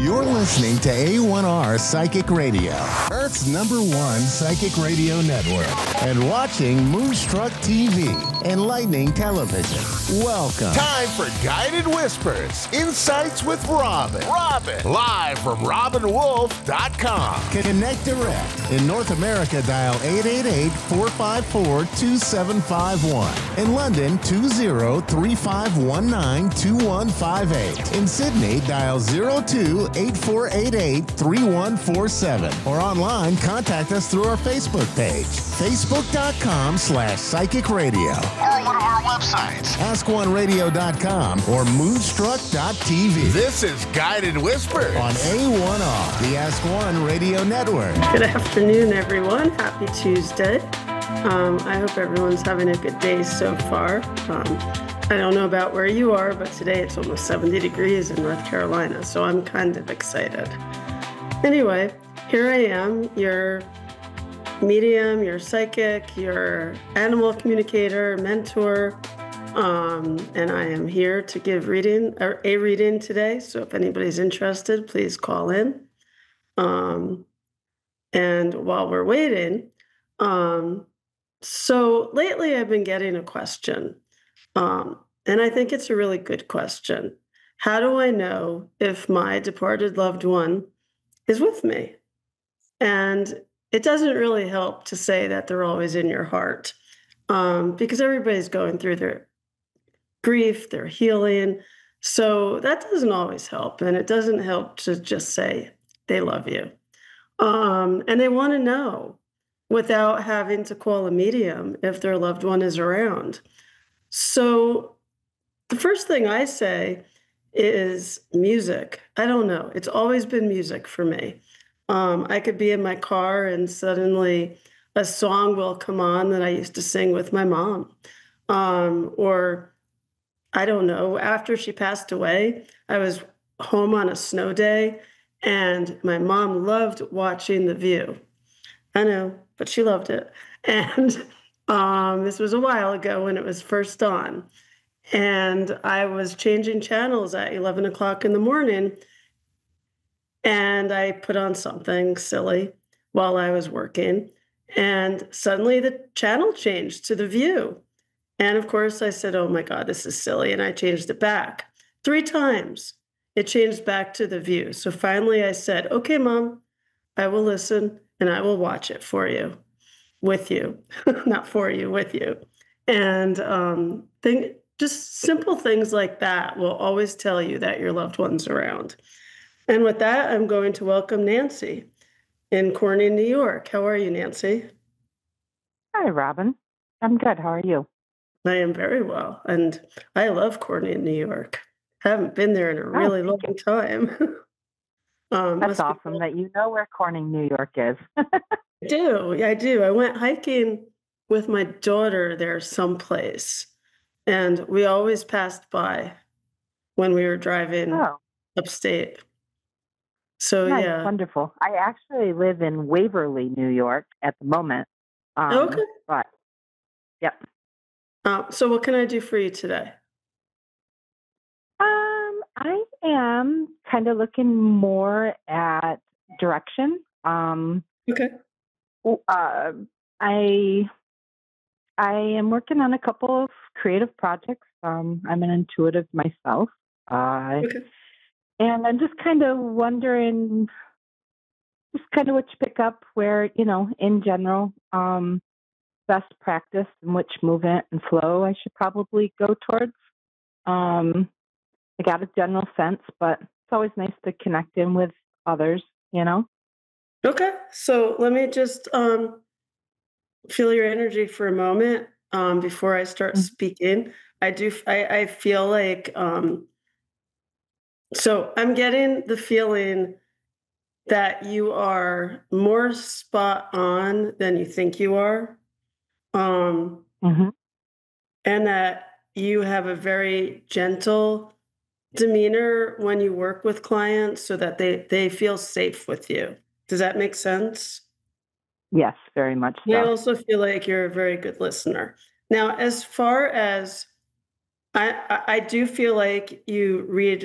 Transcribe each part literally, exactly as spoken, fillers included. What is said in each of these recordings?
You're listening to A one R Psychic Radio, Earth's number one psychic radio network, and watching Moonstruck T V, Enlightening Television. Welcome. Time for Guided Whispers, Insights with Robin. Robin. Live from robin wolf dot com. Connect direct. In North America, dial eight eight eight, four five four, two seven five one. In London, two zero three five one nine, two one five eight. In Sydney, dial zero two, eight four eight eight, three one four seven. Or online, contact us through our Facebook page, facebook.com slash psychic radio. Or one of our websites, ask one radio dot com or moonstruck dot t v. This is Guided Whispers on A one R, the Ask One Radio Network. Good afternoon, everyone. Happy Tuesday. Um, I hope everyone's having a good day so far. Um, I don't know about where you are, but today it's almost seventy degrees in North Carolina, so I'm kind of excited. Anyway, here I am, your medium, your psychic, your animal communicator, mentor, um, and I am here to give reading or a reading today. So if anybody's interested, please call in. Um, and while we're waiting, um, so lately I've been getting a question. Um, and I think it's a really good question. How do I know if my departed loved one is with me? And it doesn't really help to say that they're always in your heart, um, because everybody's going through their grief, their healing. So that doesn't always help. And it doesn't help to just say they love you. Um, and they want to know without having to call a medium if their loved one is around. So the first thing I say is music. I don't know. It's always been music for me. Um, I could be in my car and suddenly a song will come on that I used to sing with my mom. Um, or I don't know, after she passed away, I was home on a snow day and my mom loved watching The View. I know, but she loved it. And um, this was a while ago when it was first on. And I was changing channels at eleven o'clock in the morning. And I put on something silly while I was working. And suddenly the channel changed to The View. And of course I said, oh my God, this is silly. And I changed it back. Three times it changed back to The View. So finally I said, okay, Mom, I will listen and I will watch it for you, with you, not for you, with you. And um, think, just simple things like that will always tell you that your loved one's around. And with that, I'm going to welcome Nancy in Corning, New York. How are you, Nancy? Hi, Robin. I'm good. How are you? I am very well. And I love Corning, New York. I haven't been there in a really oh, long time. um, That's awesome that you know where Corning, New York is. I do. I do. I went hiking with my daughter there someplace. And we always passed by when we were driving oh. upstate. So, nice, yeah. Wonderful. I actually live in Waverly, New York at the moment. Um, okay. But, yep. Uh, so what can I do for you today? Um, I am kind of looking more at direction. Um, okay. Uh, I I am working on a couple of creative projects. Um, I'm an intuitive myself. Uh, okay. And I'm just kind of wondering, just kind of what you pick up where, you know, in general, um, best practice and which movement and flow I should probably go towards. Um, I got a general sense, but it's always nice to connect in with others, you know? Okay. So let me just um, feel your energy for a moment um, before I start mm-hmm. speaking. I do, I, I feel like, um, so I'm getting the feeling that you are more spot on than you think you are. Um, mm-hmm. And that you have a very gentle demeanor when you work with clients so that they, they feel safe with you. Does that make sense? Yes, very much so. I also feel like you're a very good listener. Now, as far as I, I do feel like you read, I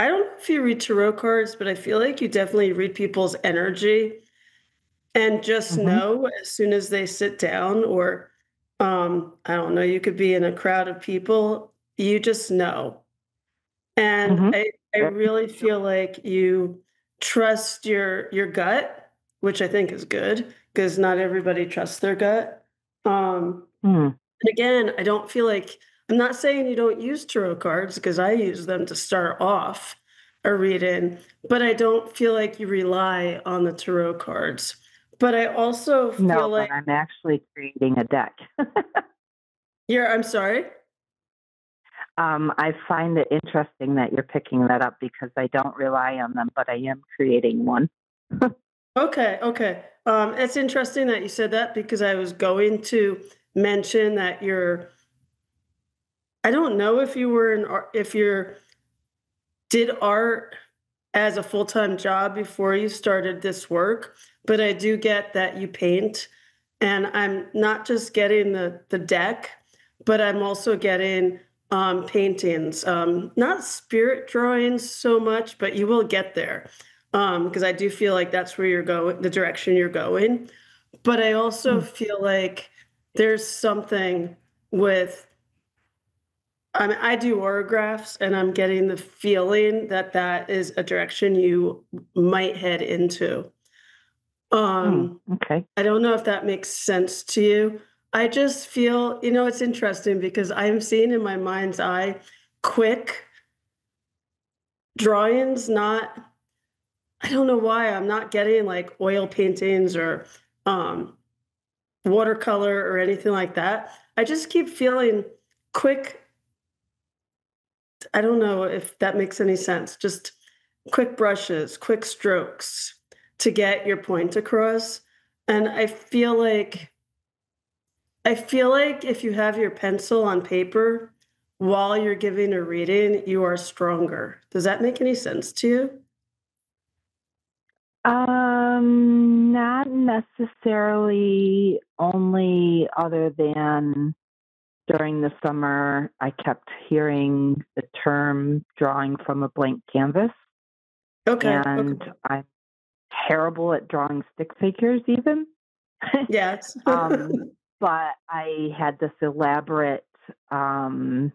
I don't know if you read tarot cards, but I feel like you definitely read people's energy and just Mm-hmm. know as soon as they sit down or, um, I don't know, you could be in a crowd of people, you just know. And Mm-hmm. I I really feel like you trust your your gut, which I think is good because not everybody trusts their gut. Um, Mm. and again, I don't feel like I'm not saying you don't use tarot cards because I use them to start off a read-in, but I don't feel like you rely on the tarot cards. But I also feel No, but like I'm actually creating a deck. you're I'm sorry? um, I find it interesting that you're picking that up because I don't rely on them, but I am creating one. Okay, okay. Um, it's interesting that you said that because I was going to mention that you're I don't know if you were an art if you're did art as a full-time job before you started this work, but I do get that you paint, and I'm not just getting the the deck, but I'm also getting um, paintings, um, not spirit drawings so much, but you will get there because I do feel like that's where you're going, the direction you're going. But I also Mm. feel like there's something with I mean, I do autographs, and I'm getting the feeling that that is a direction you might head into. Mm. Um, Okay. I don't know if that makes sense to you. I just feel, you know, it's interesting because I'm seeing in my mind's eye quick drawings, not, I don't know why I'm not getting like oil paintings or um, watercolor or anything like that. I just keep feeling quick. I don't know if that makes any sense. Just quick brushes, quick strokes to get your point across. And I feel like I feel like if you have your pencil on paper while you're giving a reading, you are stronger. Does that make any sense to you? Um, not necessarily, only other than during the summer, I kept hearing the term drawing from a blank canvas, Okay. Okay. and I'm terrible at drawing stick figures, even. Yes. um, but I had this elaborate um,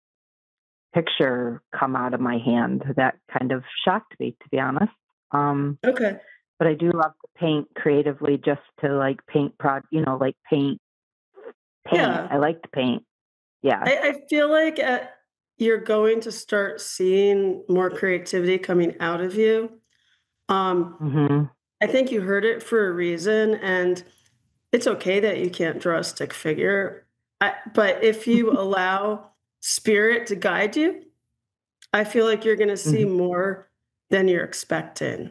picture come out of my hand that kind of shocked me, to be honest. Um, Okay. but I do love to paint creatively, just to like paint prod, you know, like paint, paint. Yeah. I like to paint. Yeah. I, I feel like uh, you're going to start seeing more creativity coming out of you. Um, Hmm. I think you heard it for a reason, and it's okay that you can't draw a stick figure. I, but if you allow spirit to guide you, I feel like you're going to see Hmm. more than you're expecting.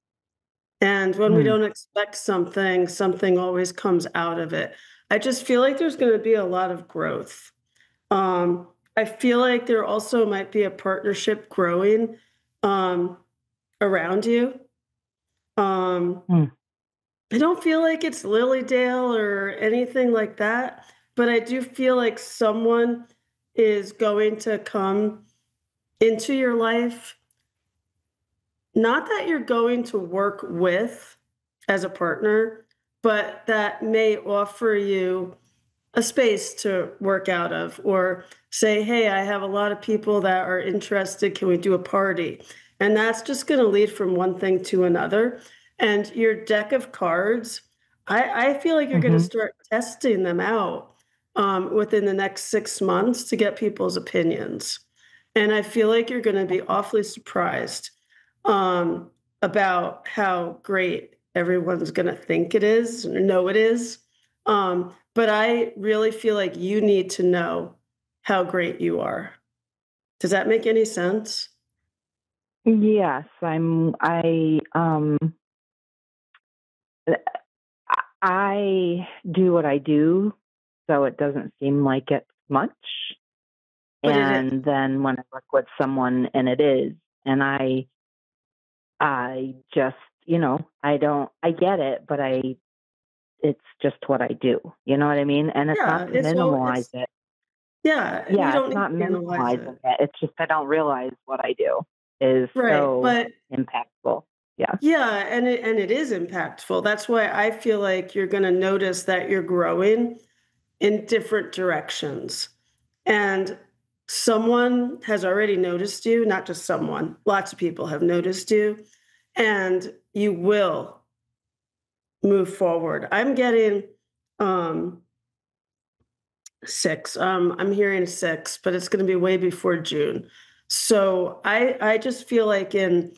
And when we Mm. don't expect something, something always comes out of it. I just feel like there's going to be a lot of growth. Um, I feel like there also might be a partnership growing um, around you. Um, Mm. I don't feel like it's Lilydale or anything like that, but I do feel like someone is going to come into your life. Not that you're going to work with as a partner, but that may offer you a space to work out of or say, hey, I have a lot of people that are interested. Can we do a party? And that's just going to lead from one thing to another. And your deck of cards, I, I feel like you're going to Hmm. start testing them out um, within the next six months to get people's opinions. And I feel like you're going to be awfully surprised um, about how great everyone's going to think it is or know it is. Um, but I really feel like you need to know how great you are. Does that make any sense? Yes, I'm. I um. I do what I do, so it doesn't seem like it's much. But it is. And then when I work with someone, and it is, and I, I just, you know, I don't. I get it, but I. It's just what I do. You know what I mean? And it's not Yeah, to it's all minimalize it's it. yeah, and you Yeah, it's don't need not to analyze minimalizing it. it. It's just I don't realize what I do. is Right. so But impactful. Yeah. yeah, and it, and it is impactful. That's why I feel like you're going to notice that you're growing in different directions. And someone has already noticed you, not just someone, lots of people have noticed you, and you will move forward. I'm getting um, six. Um, I'm hearing six, but it's going to be way before June. So I, I just feel like in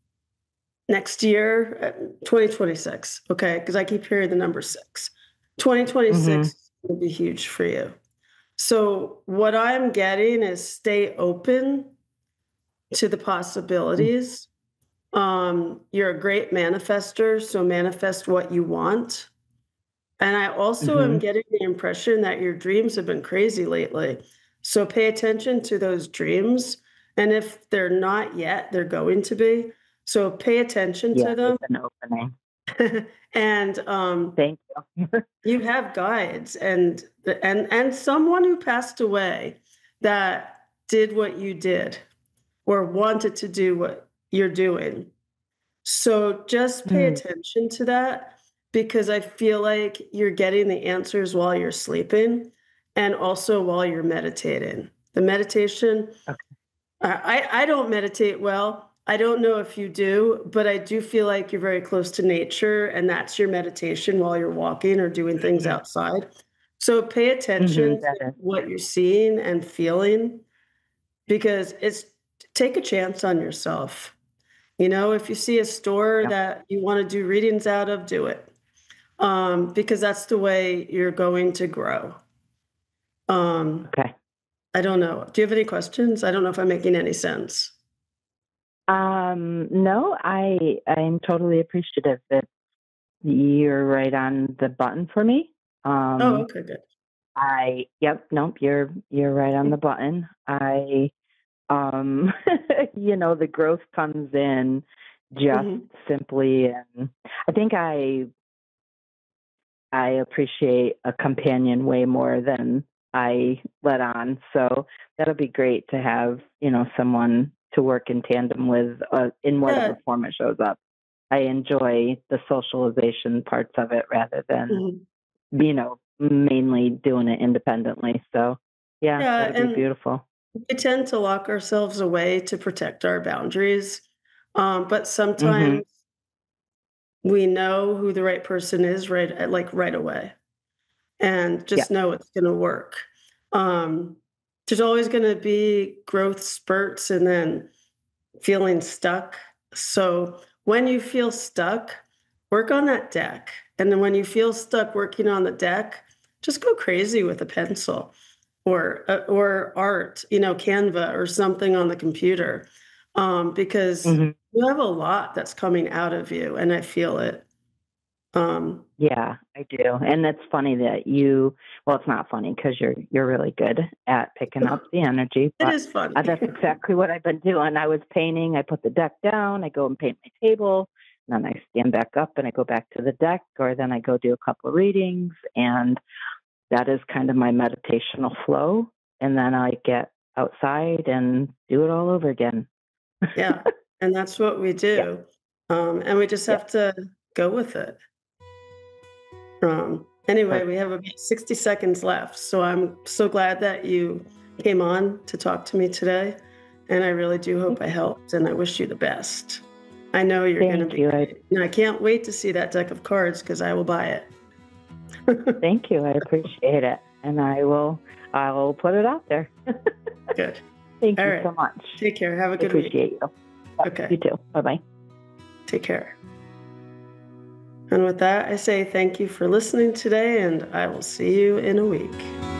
next year, uh, twenty twenty-six, okay, because I keep hearing the number six. twenty twenty-six Mm-hmm. will be huge for you. So what I'm getting is stay open to the possibilities. Um, you're a great manifester, so manifest what you want. And I also am Mm-hmm. getting the impression that your dreams have been crazy lately. So pay attention to those dreams. And if they're not yet, they're going to be. So pay attention Yeah, to them. it's an opening. And um, Thank you. you have guides and and and someone who passed away that did what you did or wanted to do what you're doing. So just pay Mm. attention to that, because I feel like you're getting the answers while you're sleeping and also while you're meditating. The meditation, Okay. I, I don't meditate well. I don't know if you do, but I do feel like you're very close to nature, and that's your meditation while you're walking or doing things Mhm. outside. So pay attention Mhm, that to is. what you're seeing and feeling, because it's take a chance on yourself. You know, if you see a store Yep. that you want to do readings out of, do it. Um, because that's the way you're going to grow. Um, Okay. I don't know. Do you have any questions? I don't know if I'm making any sense. Um, no, I I'm totally appreciative that you're right on the button for me. Oh, Um, okay, good. I yep, nope, you're you're right on the button. I um you know, the growth comes in just Mhm. simply, and I think I I appreciate a companion way more than I let on. So that'll be great to have, you know, someone to work in tandem with uh, in whatever Yeah. form it shows up. I enjoy the socialization parts of it rather than, Mhm. you know, mainly doing it independently. So yeah, Yeah, that'd be and beautiful. we tend to lock ourselves away to protect our boundaries. Um, but Mm-hmm. sometimes we know who the right person is right at like right away, and Yeah. just know it's going to work. Um, there's always going to be growth spurts and then feeling stuck. So when you feel stuck, work on that deck. And then when you feel stuck working on the deck, just go crazy with a pencil or uh, or art, you know, Canva or something on the computer, um, because Mm-hmm. you have a lot that's coming out of you, and I feel it. Um, Yeah, I do. And that's funny that you, well, it's not funny because you're, you're really good at picking up the energy, it but is fun. uh, that's exactly what I've been doing. I was painting, I put the deck down, I go and paint my table, and then I stand back up and I go back to the deck, or then I go do a couple of readings. And that is kind of my meditational flow. And then I get outside and do it all over again. Yeah, and that's what we Yeah, do. Um, and we just yeah, have to go with it. Um, anyway, we perfect. have about sixty seconds left. So I'm so glad that you came on to talk to me today. And I really do hope I helped, and I wish you the best. I know you're going to Thank be you. I, great. And I can't wait to see that deck of cards because I will buy it. thank you. I appreciate it. And I will, I will put it out there. Good. Thank All you right. so much. Take care. Have a I good week. appreciate you. Okay. You too. Bye bye. Take care. And with that, I say thank you for listening today, and I will see you in a week.